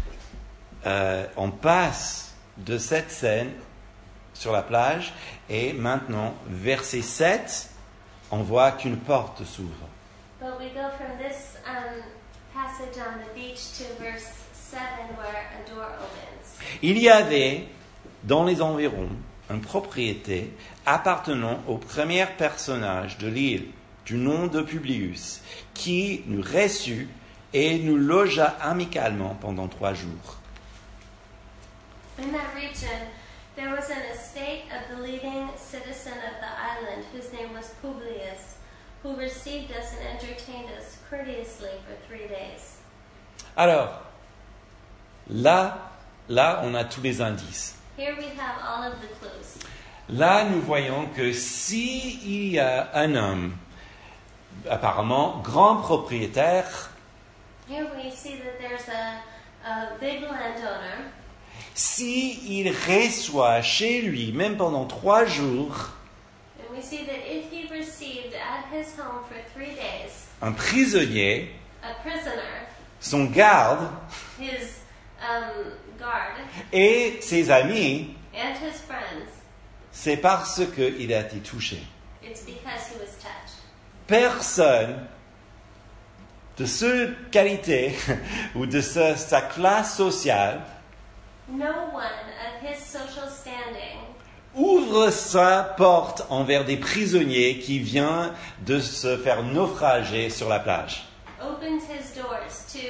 on passe de cette scène sur la plage et maintenant, verset 7, on voit qu'une porte s'ouvre. But we go from this passage on the beach to verse 7 where a door opens. Il y avait dans les environs une propriété appartenant au premier personnage de l'île, du nom de Publius, qui nous reçut et nous logea amicalement pendant 3 jours. In that region, there was an estate of the leading citizen of the island, whose name was Publius, who received us and entertained us courteously for 3 days. Alors, là, on a tous les indices. Here we have all of the clues. Là, nous voyons que s'il y a un homme, apparemment grand propriétaire, Here we see that there's a big landowner. s'il reçoit chez lui, même pendant 3 jours, And we see that if he received at his home for 3 days un prisonnier, a prisoner, son garde his guard, et ses amis, and his friends, c'est parce qu'il a été touché. it's because he was touched. Personne de cette qualité ou de sa classe sociale No one of his social standing ouvre sa porte envers des prisonniers qui viennent de se faire naufrager sur la plage. opens his doors to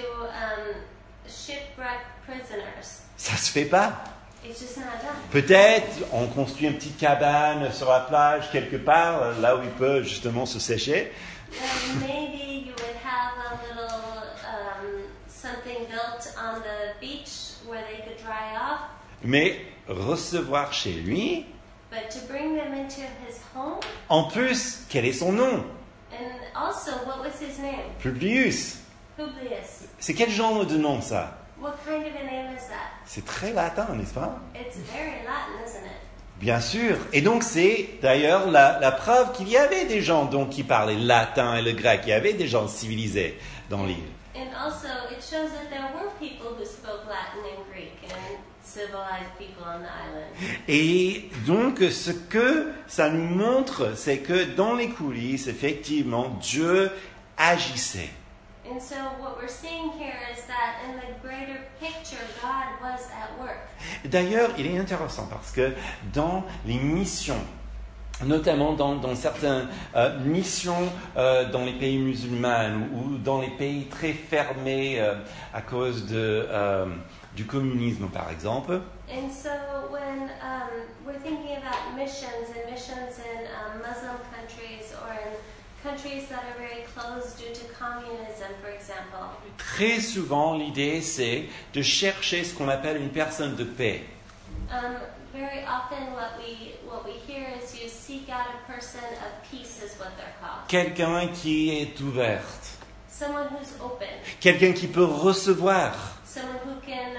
shipwrecked prisoners. Ça se fait pas. It's just not done. Peut-être on construit une petite cabane sur la plage quelque part, là où il peut justement se sécher. Maybe you would have a little something built on the beach where they could dry off. Mais recevoir chez lui, But to bring them into his home, en plus, quel est son nom? and also, what was his name? Publius. Publius. C'est quel genre de nom ça? What kind of a name is that? C'est très latin, n'est-ce pas? It's very Latin, isn't it? Bien sûr. Et donc c'est d'ailleurs la preuve qu'il y avait des gens donc, qui parlaient latin et le grec. Il y avait des gens civilisés dans l'île. And also, it shows that there were people who spoke Latin and Greek and civilized people on the island. Et donc ce que ça nous montre, c'est que dans les coulisses, effectivement, Dieu agissait. And so what we're seeing here is that in the greater picture, God was at work. D'ailleurs, il est intéressant parce que dans les missions, notamment dans certaines missions dans les pays musulmans ou dans les pays très fermés à cause du communisme, par exemple, And so when we're thinking about missions in Muslim countries or in countries that are very closed due to communism, for example, très souvent l'idée c'est de chercher ce qu'on appelle une personne de paix. very often what we hear is you seek out a person of peace is what they're called. Quelqu'un qui est ouverte, Someone who's open. quelqu'un qui peut recevoir, Someone who can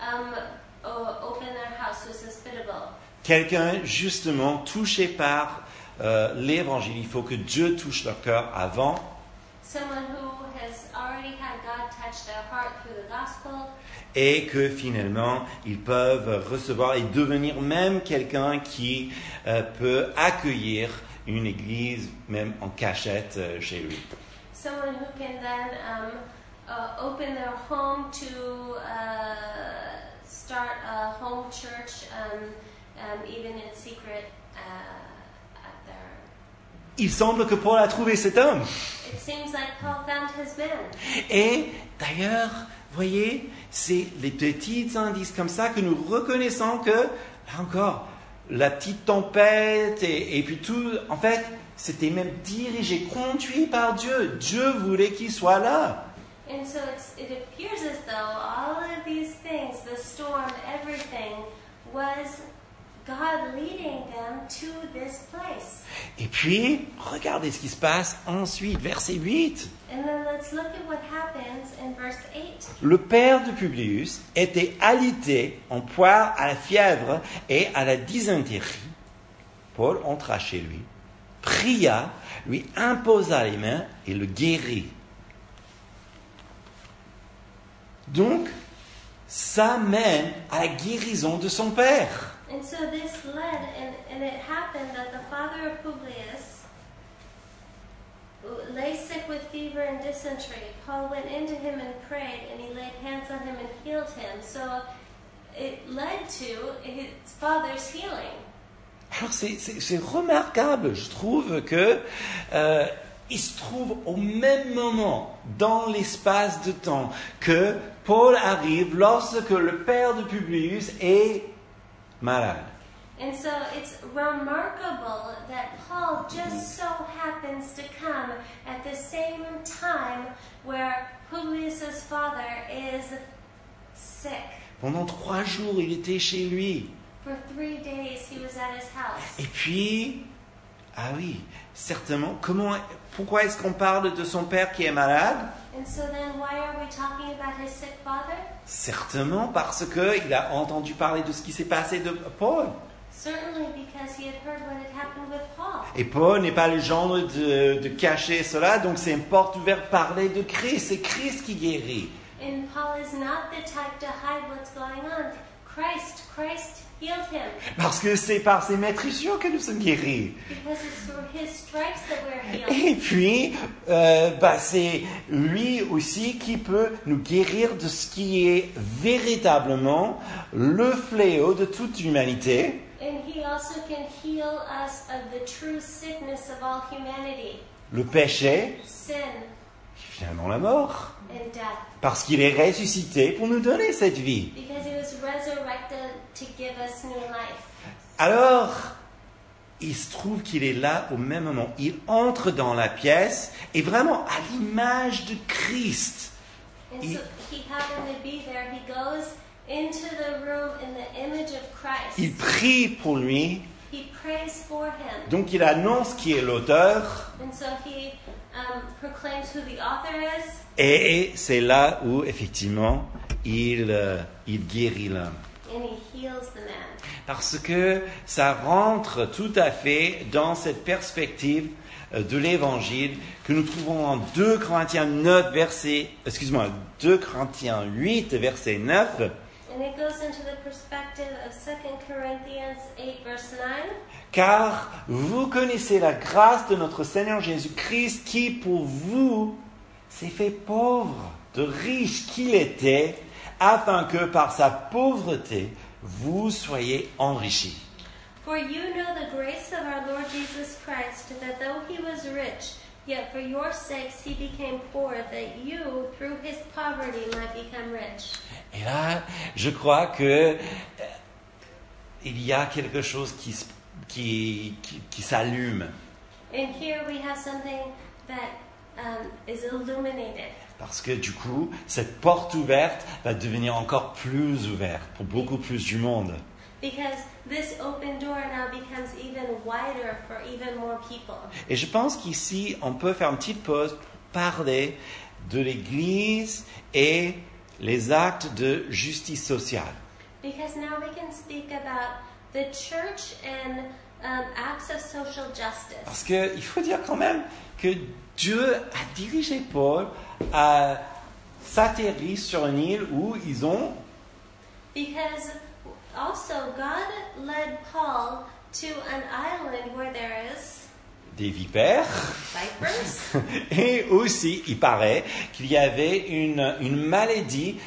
open their house, who's hospitable. quelqu'un justement touché par l'évangile. Il faut que Dieu touche leur cœur avant. Someone who has already already had God touch their heart through the gospel. Et que finalement, ils peuvent recevoir et devenir même quelqu'un qui peut accueillir une église, même en cachette chez lui. Someone who can then open their home to start a home church, even in secret at their... Il semble que Paul a trouvé cet homme. It seems like Paul found his man. Et d'ailleurs, voyez, c'est les petits indices comme ça que nous reconnaissons que, là encore, la petite tempête et puis tout, en fait, c'était même dirigé, conduit par Dieu. Dieu voulait qu'il soit là. And so it appears as though all of these things, the storm, everything, was God leading them to this place. Et puis, regardez ce qui se passe ensuite, verset 8. And then let's look at what happens in verse 8. Le père de Publius était alité en poire à la fièvre et à la dysenterie. Paul entra chez lui, pria, lui imposa les mains et le guérit. Donc, ça mène à la guérison de son père. And so this led, and it happened that the father of Publius lay sick with fever and dysentery. Paul went into him and prayed, and he laid hands on him and healed him. So it led to his father's healing. Alors c'est remarquable, je trouve que il se trouve au même moment dans l'espace de temps que Paul arrive lorsque le père de Publius est malade. And so it's remarkable that Paul just so happens to come at the same time where Publius's father is sick. Pendant 3 jours, il était chez lui. For 3 days he was at his house. Et puis, ah oui, certainement, pourquoi est-ce qu'on parle de son père qui est malade? And so then why are we talking about his sick father? Certainement parce qu'il a entendu parler de ce qui s'est passé de Paul. Certainly because he had heard what had happened with Paul. Et Paul n'est pas le genre de cacher cela, donc c'est une porte ouverte parler de Christ. C'est Christ qui guérit. And Paul is not the type to hide what's going on. Christ healed him. Parce que c'est par ses maîtrisures que nous sommes guéris. Because it's through his stripes that we're healed. Et puis, c'est lui aussi qui peut nous guérir de ce qui est véritablement le fléau de toute l'humanité. And he also can heal us of the true sickness of all humanity. Le péché, Sin finalement la mort. and death. Parce qu'il est ressuscité pour nous donner cette vie. Because he was resurrected to give us new life. Alors, il se trouve qu'il est là au même moment. Il entre dans la pièce et vraiment à l'image de Christ. And so he happened to be there. He goes into the room in the image of Christ. Il prie pour lui. He prays for him. Donc il annonce qui est l'auteur. And so he proclaims who the author is. Et c'est là où, effectivement, il guérit l'homme. And he heals the man. Parce que ça rentre tout à fait dans cette perspective de l'Évangile que nous trouvons en 2 Corinthiens 8, verset 9. And it goes into the perspective of 2 Corinthians 8, verse 9. Car vous connaissez la grâce de notre Seigneur Jésus-Christ qui, pour vous, s'est fait pauvre, de riche qu'il était, afin que par sa pauvreté, vous soyez enrichis. For you know the grace of our Lord Jesus Christ, that though he was rich, yet for your sakes he became poor, that you, through his poverty, might become rich. Et là, je crois que il y a quelque chose qui s'allume. And here we have something that is illuminated. Parce que du coup, cette porte ouverte va devenir encore plus ouverte pour beaucoup plus du monde. Because this open door now becomes even wider for even more people. Et je pense qu'ici, on peut faire une petite pause pour parler de l'Église et les actes de justice sociale. Because now we can speak about the church and acts of social justice. Parce qu'il faut dire quand même que Dieu a dirigé Paul à s'atterrir sur une île où ils ont Because also God led Paul to an island where there is des vipères. vipers. Et aussi, il paraît qu'il y avait une maladie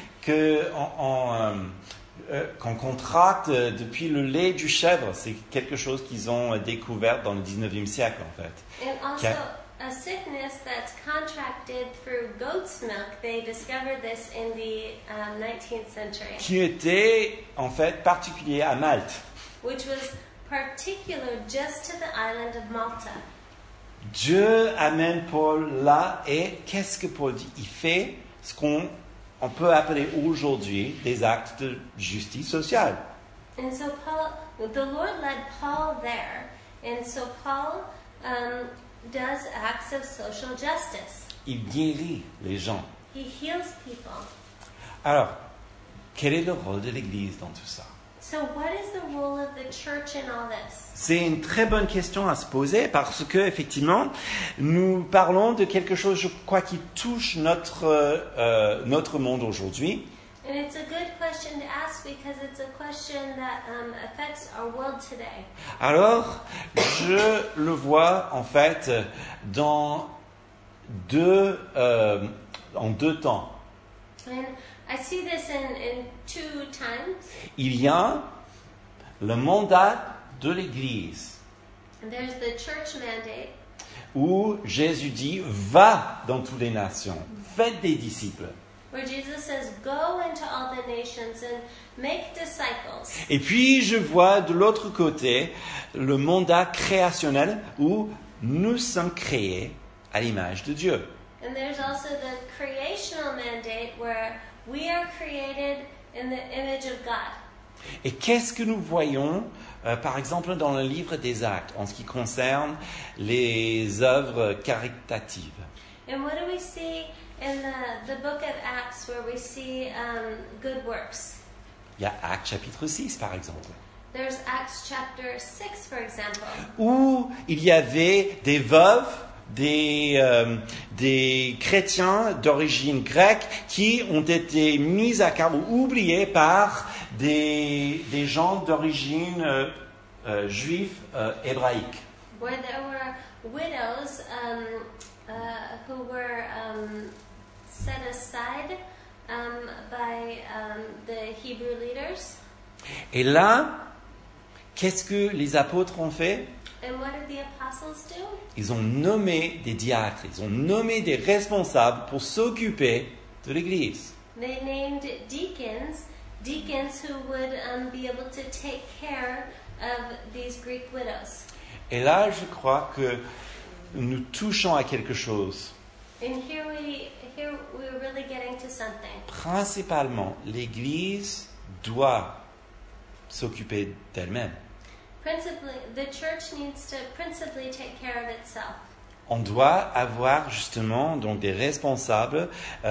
qu'on contracte depuis le lait du chèvre. C'est quelque chose qu'ils ont découvert dans le 19e siècle, en fait. And also a sickness that's contracted through goat's milk. They discovered this in the 19th century, Qui était, en fait, particulier à Malte. which was particular just to the island of Malta. Dieu amène Paul là et qu'est-ce que Paul dit? Il fait ce qu'on peut appeler aujourd'hui des actes de justice sociale. And so the Lord led Paul there, and so Paul does acts of social justice. Il guérit les gens. He heals people. Alors, quel est le rôle de l'Église dans tout ça? So what is the role of the church in all this? C'est une très bonne question à se poser parce que effectivement, nous parlons de quelque chose, je crois, qui touche notre monde aujourd'hui. And it's a good question to ask because it's a question that affects our world today. Alors, je le vois en fait en deux temps. And I see this in two times. Il y a le mandat de l'Église There's the church mandate, où Jésus dit « Va dans toutes les nations, faites des disciples ». where Jesus says, "Go into all the nations and make disciples." Et puis je vois de l'autre côté le mandat créationnel où nous sommes créés à l'image de Dieu. And there's also the creational mandate where we are created in the image of God. Et qu'est-ce que nous voyons, par exemple, dans le livre des Actes, en ce qui concerne les œuvres caritatives? And what do we see in the book of Acts where we see good works? Il y a Actes chapitre 6, par exemple, There's Acts chapter 6, for example, où il y avait des veuves, des chrétiens d'origine grecque qui ont été mis à carte ou oubliés par des gens d'origine juive hébraïque. where there were widows who were set aside by the Hebrew leaders. Et là, qu'est-ce que les apôtres ont fait? And what did the apostles do? Ils ont nommé des diacres, ils ont nommé des responsables pour s'occuper de l'Église. They named deacons who would be able to take care of these Greek widows. Et là, je crois que nous touchons à quelque chose. And here we're really getting to something. Principalement, l'Église doit s'occuper d'elle-même. Principally, the church needs to principally take care of itself. On doit avoir justement donc des responsables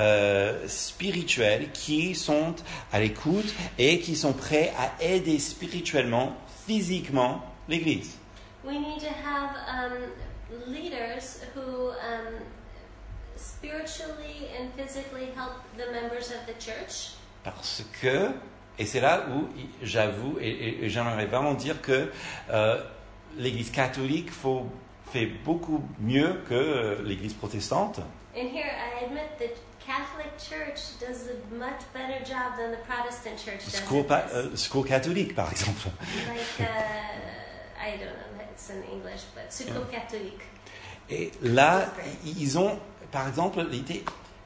spirituels qui sont à l'écoute et qui sont prêts à aider spirituellement, physiquement l'Église. We need to have leaders who spiritually and physically help the members of the church. Parce que, et c'est là où j'avoue et j'aimerais vraiment dire que l'Église catholique fait beaucoup mieux que l'Église protestante. And here I admit the Catholic Church does a much better job than the Protestant Church does. Secours catholique, par exemple. Like, I don't know, it's in English, but Secours catholique. Et là, ils ont, par exemple, l'idée,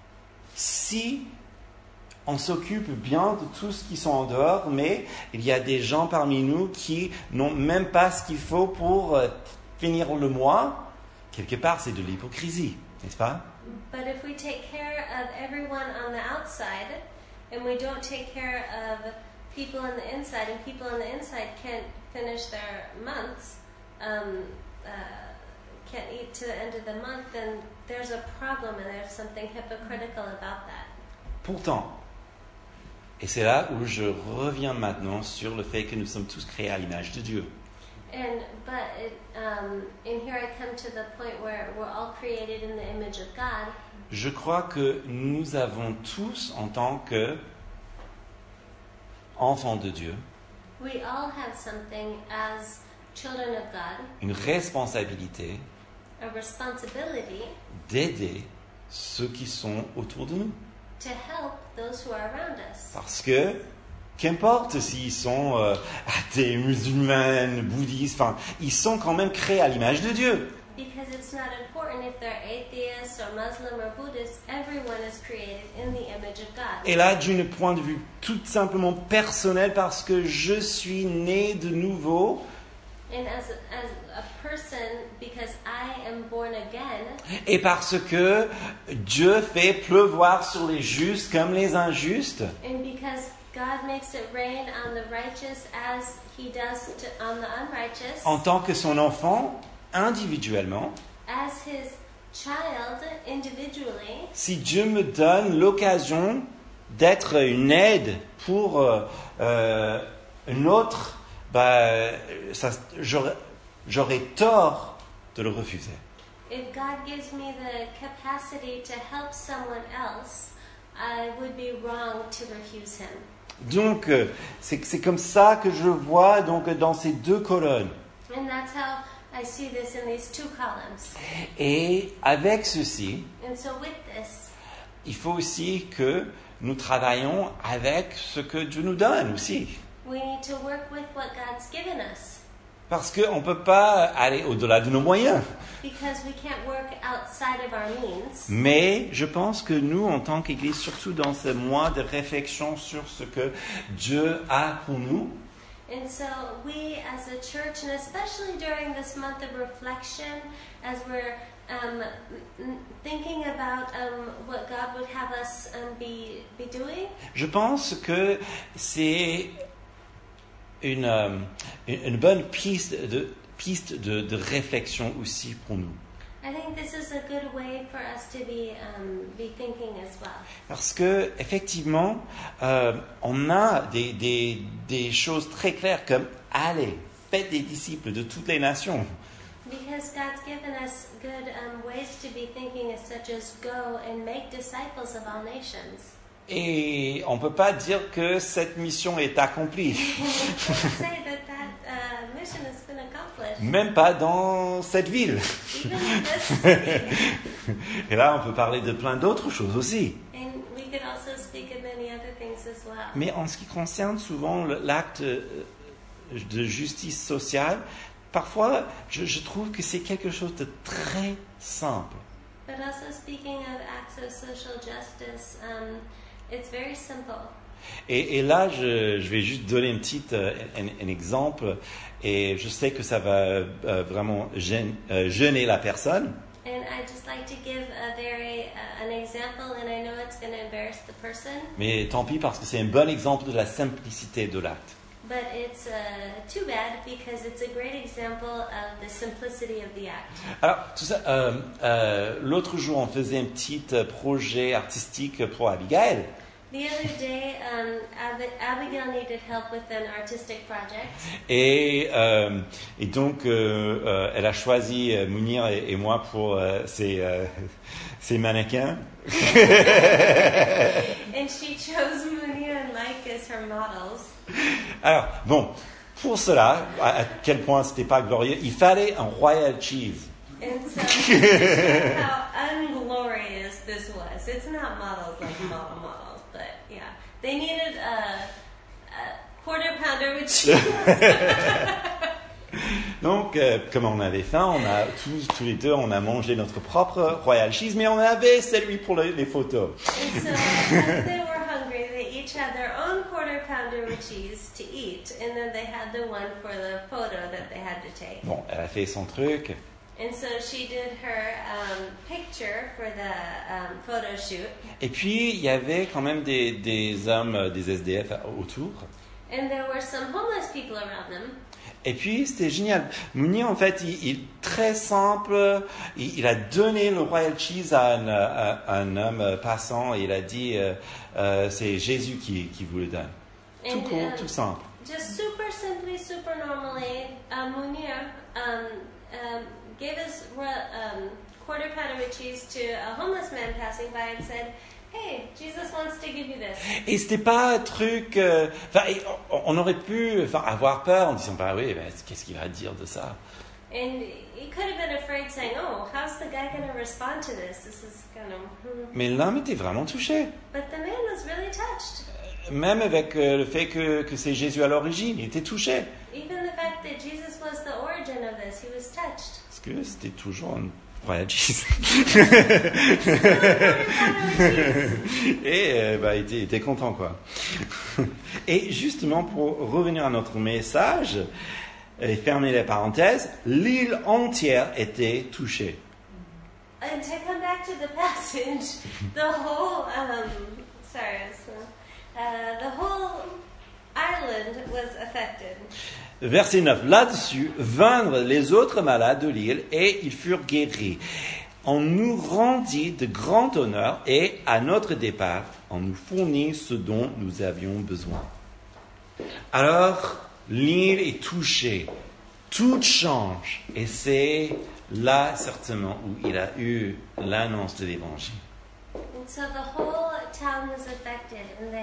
si on s'occupe bien de tout ce qui sont en dehors, mais il y a des gens parmi nous qui n'ont même pas ce qu'il faut pour finir le mois, quelque part, c'est de l'hypocrisie, n'est-ce pas? But if we take care of everyone on the outside, and we don't take care of people on the inside, and people on the inside can't finish their months, can't eat to the end of the month, then there's a problem and there's something hypocritical about that. Pourtant, et c'est là où je reviens maintenant sur le fait que nous sommes tous créés à l'image de Dieu. And here I come to the point where we're all created in the image of God. Je crois que nous avons tous, en tant que enfants de Dieu, We all have something as children of God, une responsabilité a responsibility d'aider ceux qui sont autour de nous. to help those who are around us. Parce que, qu'importe s'ils sont athées, musulmans, bouddhistes, enfin, ils sont quand même créés à l'image de Dieu. Because it's not important if they're atheists or Muslim or Buddhist, everyone is created in the image of God. Et là, d'un point de vue tout simplement personnel, parce que je suis né de nouveau, And as a person, because I am born again, et parce que Dieu fait pleuvoir sur les justes comme les injustes, and because God makes it rain on the righteous as He does on the unrighteous, en tant que son enfant, individuellement, as His child individually, si Dieu me donne l'occasion d'être une aide pour une autre, j'aurais tort de le refuser. if God gives me the capacity to help someone else, I would be wrong to refuse Him. Donc, c'est comme ça que je vois donc, dans ces deux colonnes. And that's how I see this in these two columns. Et avec ceci, And so with this, il faut aussi que nous travaillions avec ce que Dieu nous donne aussi. we need to work with what God's given us. Parce qu'on ne peut pas aller au-delà de nos moyens. Because we can't work outside of our means. Mais je pense que nous, en tant qu'Église, surtout dans ce mois de réflexion sur ce que Dieu a pour nous, And so we as a church, and especially during this month of reflection, as we're thinking about what God would have us be doing, je pense que c'est une bonne piste de réflexion aussi pour nous. I think this is a good way for us to be thinking as well. Parce que effectivement, on a des choses très claires comme allez, faites des disciples de toutes les nations. Because God's given us good ways to be thinking, as such as go and make disciples of all nations. Et on ne peut pas dire que cette mission est accomplie. Say that mission has been accomplished. Même pas dans cette ville. Even in this city. Et là, on peut parler de plein d'autres choses aussi. And we could also speak of many other things as well. Mais en ce qui concerne souvent l'acte de justice sociale, parfois, je trouve que c'est quelque chose de très simple. But also speaking of acts of social justice, it's very simple. Et là, je vais juste donner un exemple, et je sais que ça va vraiment gêner la personne. And I'd just like to give an example, and I know it's going to embarrass the person, Mais tant pis, parce que c'est un bon exemple de la simplicité de l'acte. but it's too bad because it's a great example of the simplicity of the act. Alors, tout ça, l'autre jour, on faisait un petit projet artistique pour Abigail. The other day, Abigail needed help with an artistic project. Et donc, elle a choisi Mounir et moi pour ses mannequins. And she chose Munir and Mike as her models. Alors, bon, pour cela, à quel point c'était pas glorieux, il fallait un royal cheese. And so, how unglorious this was. It's not models like models, but yeah. They needed a quarter pounder with cheese. Donc, comme on avait faim, on a tous les deux, on a mangé notre propre royal cheese, mais on avait celui pour les photos. And so, as they were hungry, they each had their own quarter pounder with cheese to eat, and then they had the one for the photo that they had to take. Bon, elle a fait son truc. And so she did her picture for the photo shoot. Et puis, il y avait quand même des hommes, des SDF autour. And there were some homeless people around them. Et puis, c'était génial. Mounir, en fait, il très simple. Il a donné le royal cheese à un homme passant et il a dit c'est Jésus qui vous le donne. Tout court, tout simple. just super simply, super normally, Munir gave his quarter pounder with cheese to a homeless man passing by and said, "Hey, Jesus wants to give you this." Et c'était pas un truc... on aurait pu avoir peur en disant, bah oui, qu'est-ce qu'il va dire de ça? And he could have been afraid, saying, "Oh, how's the guy going to respond to this? This is kind of..." Mais l'homme était vraiment touché. But the man was really touched. Même avec le fait que c'est Jésus à l'origine, il était touché. Even the fact that Jesus was the origin of this, he was touched. Parce que c'était toujours un voyagiste. Et il était content, quoi. Et justement, pour revenir à notre message, et fermer les parenthèses, l'île entière était touchée. And to come back to the passage, the whole island was affected. Verset 9. Là-dessus vinrent les autres malades de l'île et ils furent guéris. On nous rendit de grand honneur et à notre départ, on nous fournit ce dont nous avions besoin. Alors, l'île est touchée, tout change et c'est là certainement où il a eu l'annonce de l'évangile. And so the whole town was affected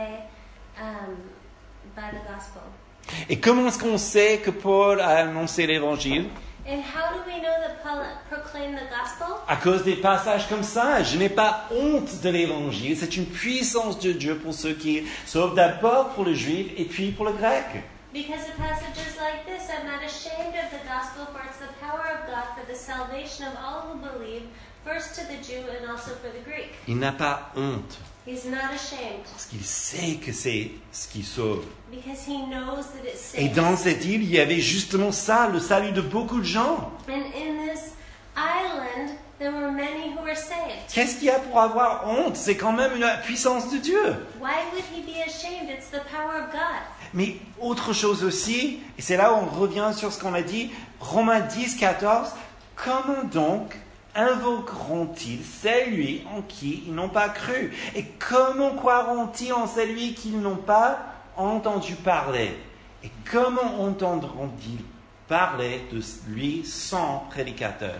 by the gospel. Et comment est-ce qu'on sait que Paul a annoncé l'évangile? And how do we know that Paul proclaimed the gospel? À cause des passages comme ça, je n'ai pas honte de l'évangile. C'est une puissance de Dieu pour ceux qui sauvent, d'abord pour le juif et puis pour le grec. Because of passages like this, I'm not ashamed of the gospel, for it's the power of God for the salvation of all who believe, first to the Jew and also for the Greek. Il n'a pas honte He's not ashamed parce qu'il sait que c'est ce qui sauve. because he knows that it Et saves. dans cette île, il y avait justement ça, le salut de beaucoup de gens. And in this island, there were many who were saved. Qu'est-ce qu'il y a pour avoir honte? C'est quand même une puissance de Dieu. Why would he be ashamed? It's the power of God. Mais autre chose aussi, et c'est là où on revient sur ce qu'on a dit, Romains 10, 14, comment donc invoqueront-ils celui en qui ils n'ont pas cru? Et comment croiront-ils en celui qu'ils n'ont pas entendu parler? Et comment entendront-ils parler de lui sans prédicateur?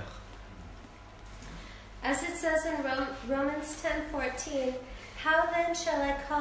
As it says in Romans 10:14, how then shall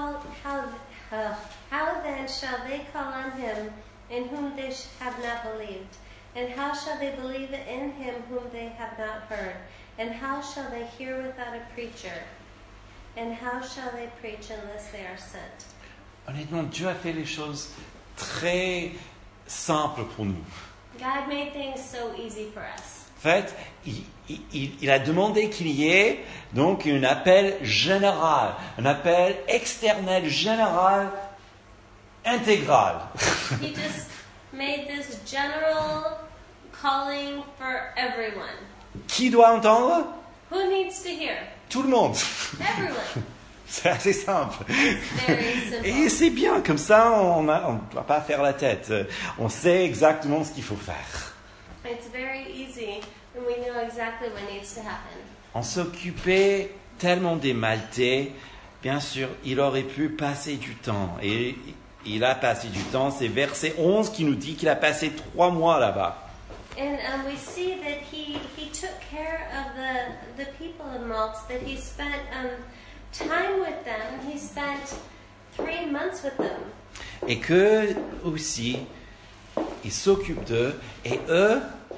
they call on him in whom they have not believed? And how shall they believe in him whom they have not heard? And how shall they hear without a preacher? And how shall they preach unless they are sent? Honnêtement, Dieu a fait les choses très simples pour nous. God made things so easy for us. En fait, il a demandé qu'il y ait donc un appel général, un appel externel, général, intégral. He just made this general calling for everyone. Qui doit entendre? Who needs to hear? Tout le monde. Everyone. C'est assez simple. Very simple. Et c'est bien, comme ça on ne doit pas faire la tête. On sait exactement ce qu'il faut faire. It's very easy, and we know exactly what needs to happen. On s'occupait tellement des Maltais, bien sûr, il aurait pu passer du temps. Et il a passé du temps. C'est verset 11 qui nous dit qu'il a passé 3 mois là-bas. And we see that he took care of the people of Malta, that he spent time with them. He spent 3 months with them. Et que aussi, il s'occupe d'eux. Et eux,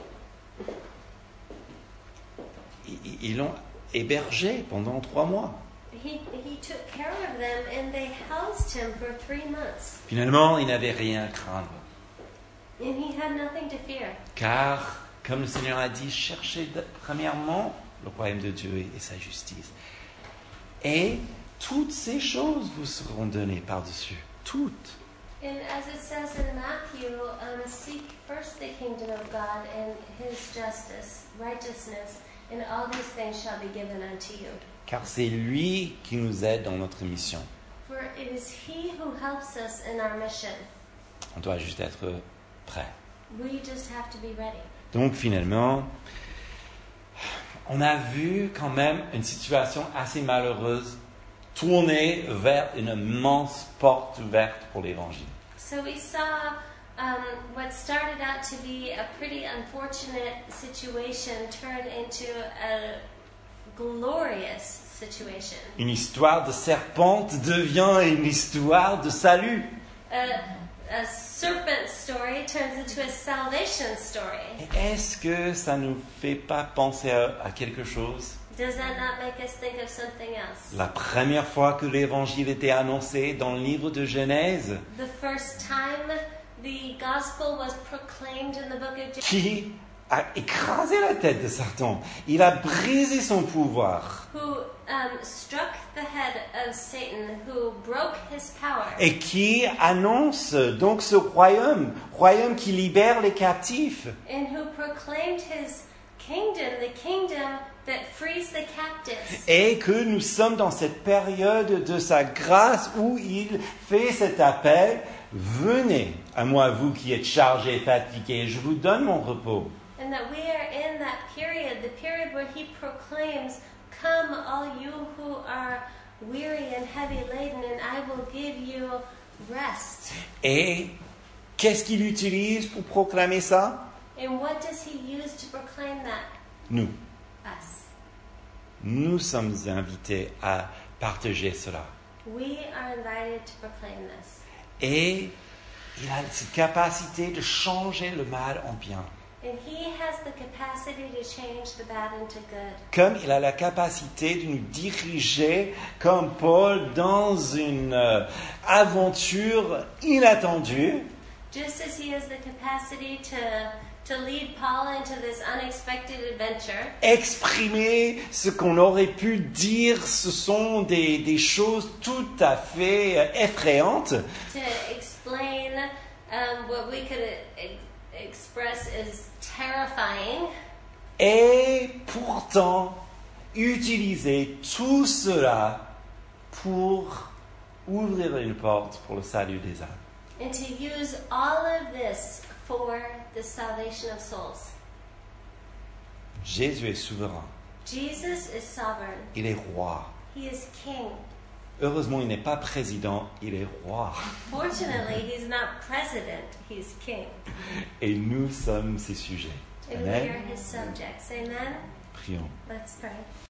ils l'ont hébergé pendant 3 mois. He took care of them, and they housed him for 3 months. Finalement, il n'avait rien à craindre. And he had nothing to fear. Car, comme le Seigneur a dit, cherchez premièrement le royaume de Dieu et sa justice. Et toutes ces choses vous seront données par-dessus. Toutes. And as it says in Matthew, seek first the kingdom of God and his justice, righteousness, and all these things shall be given unto you. Car c'est lui qui nous aide dans notre mission. For it is he who helps us in our mission. On doit juste être prêt. We just have to be ready. Donc finalement, on a vu quand même une situation assez malheureuse tourner vers une immense porte ouverte pour l'évangile. So we saw what started out to be a pretty unfortunate situation turn into a glorious situation. Une histoire de serpente devient une histoire de salut. A serpent story turns into a salvation story. Est-ce que ça ne nous fait pas penser à quelque chose? Does that not make us think of something else? La première fois que l'évangile était annoncé dans le livre de Genèse, The first time the gospel was proclaimed in the book of Genesis, qui a écrasé la tête de Satan? Il a brisé son pouvoir. who struck the head of Satan, who broke his power, Et qui annonce donc ce royaume qui libère les captifs. and who proclaimed his kingdom, the kingdom that frees the captives. Et que nous sommes dans cette période de sa grâce où il fait cet appel. Venez à moi, vous qui êtes chargés et fatigués, je vous donne mon repos. And that we are in that period, the period where he proclaims, "Come, all you who are weary and heavy laden, and I will give you rest." Et qu'est-ce qu'il utilise pour proclamer ça? And what does he use to proclaim that? Nous. Us. Nous sommes invités à partager cela. We are invited to proclaim this. Et il a cette capacité de changer le mal en bien. And he has the capacity to change the bad into good. Comme il a la capacité de nous diriger, comme Paul, dans une aventure inattendue, Just as he has the capacity to lead Paul into this unexpected adventure, exprimer ce qu'on aurait pu dire, ce sont des choses tout à fait effrayantes. to explain what we could express as terrifying, Et pourtant, utiliser tout cela pour ouvrir une porte pour le salut des âmes. and to use all of this for the salvation of souls. Jésus est souverain. Jesus is sovereign. Il est roi. He is king. Heureusement, il n'est pas président, il est roi. Fortunately, he's not president, he's king. Et nous sommes ses sujets. And we Amen. are his subjects. Amen? Prions. Let's pray.